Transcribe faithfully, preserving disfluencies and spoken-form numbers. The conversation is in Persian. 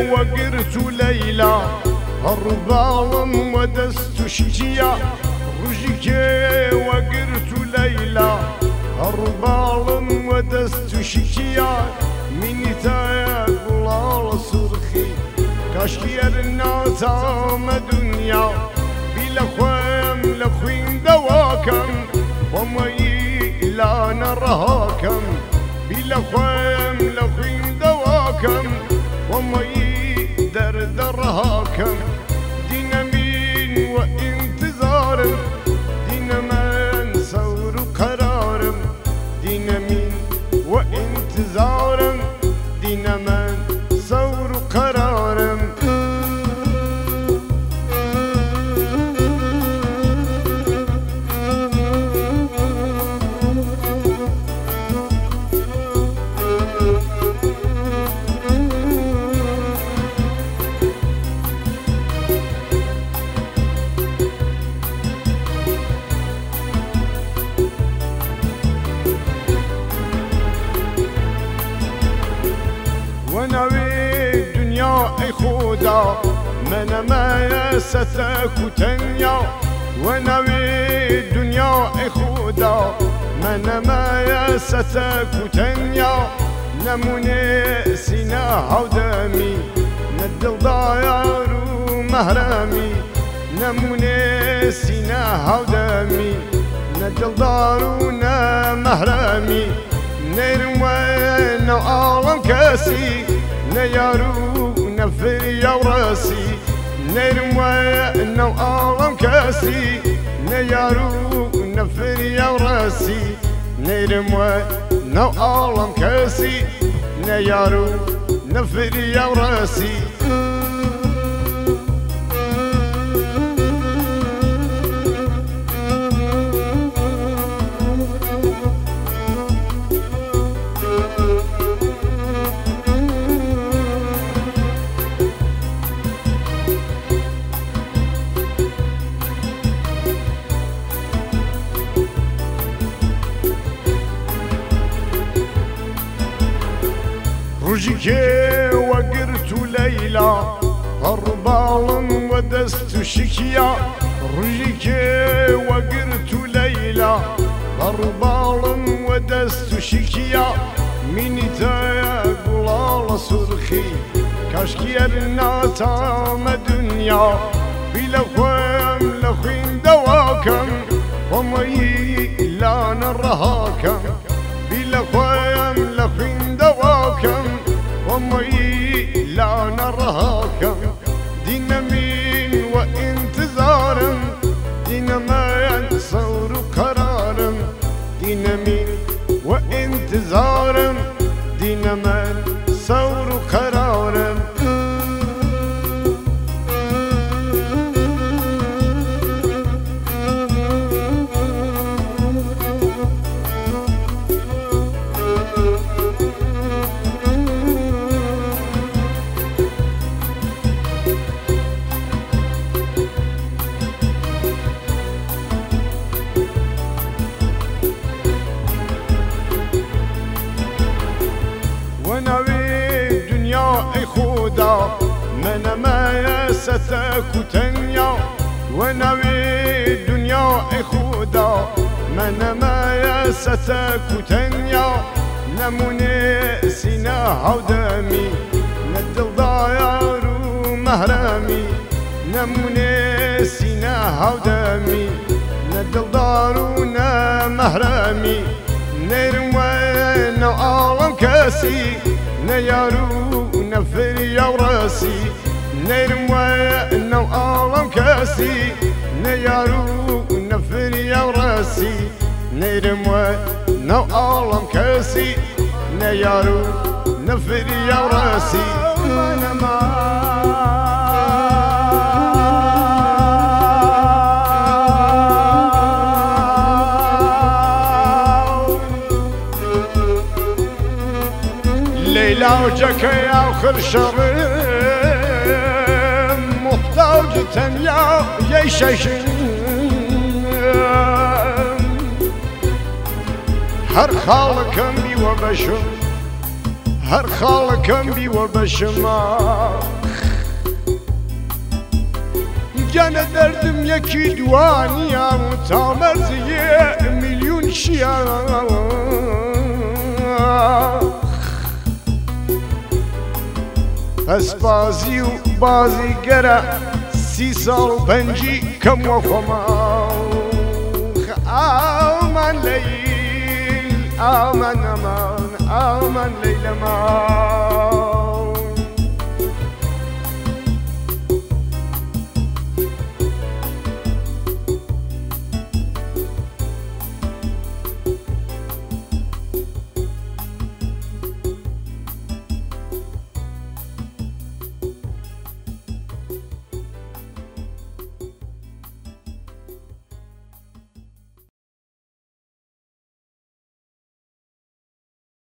وقرت ليلى هربالم ودست شجيا رجيك وقرت ليلى هربالم ودست شجيا مني تايا قلال صرخي كاشكي الناتام دنيا بلا خوام لخوين دواكم ومي لا نرهاكم بلا خوام لخوين دواكم ومي درد رهاكم دين من وانتظار دين من ثور قرار دين من وانتظار دين من ثور قرار ونوي الدنيا اي خودا من ما يستك تنيا ونوي الدنيا اي خودا من ما يستك تنيا نموني سنا هودمي ندل ضاير مهرمي نموني سنا هودمي ندل دارنا مهرمي نيرموين عالم كاسي نيارو نفر يا وراسي نيرموين عالم كاسي نيارو نفر يا وراسي نيرموين عالم كاسي نيارو نفر يا وراسي رجيك وقرت ليلى هربالم ودست شكيا رجيك وقرت ليلى هربالم ودست شكيا مني تايا قلال صرخي كاشكي الناتام دنيا بلا خوام لخوين دواكم ومي لا نرهاكم بلا خوام لخوين دواكم ومي لا نرهاكم دين من وانتظار دين ما ينصور قرار دين من وانتظار دين من ثور قرار ونوي الدنيا اي خودا من ما يستك تنيا ونوي الدنيا اي خودا من ما يستك تنيا نموني سنا هودمي ندل ضاير مهرمي نموني سنا هودمي ندل دارنا مهرمي نيرموين عالم كاسي نيارو نفر يا وراسي نيرموين عالم كاسي نيارو نفر يا وراسي نيرموين عالم كاسي نيارو نفر يا وراسي انا ما ليلى وجاك يا خرشر محتاج تنيا يشيشن هر خالكم بي وبشر هر خالكم بي وبشر گەنە دەردم یەکی دوانیە تا مەرزیە میلیون شیە ئەس بازی و بازیگەرە سی ساڵ و پەنجی کەم وە خۆمە ئامان لەیل ئامان ئەمان ئامان لەیلەمان